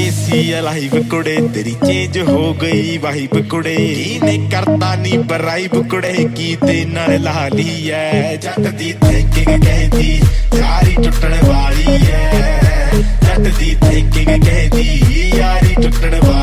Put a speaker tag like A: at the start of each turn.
A: सी live कुड़े तेरी change हो गई वाइब कुड़े ने करता नी बराइब कुड़े की ते नाल ला ली है जट दी थिंकिंग कहती यारी टुटण वाली है जट दी थिंकिंग कहती यारी टुटण वाली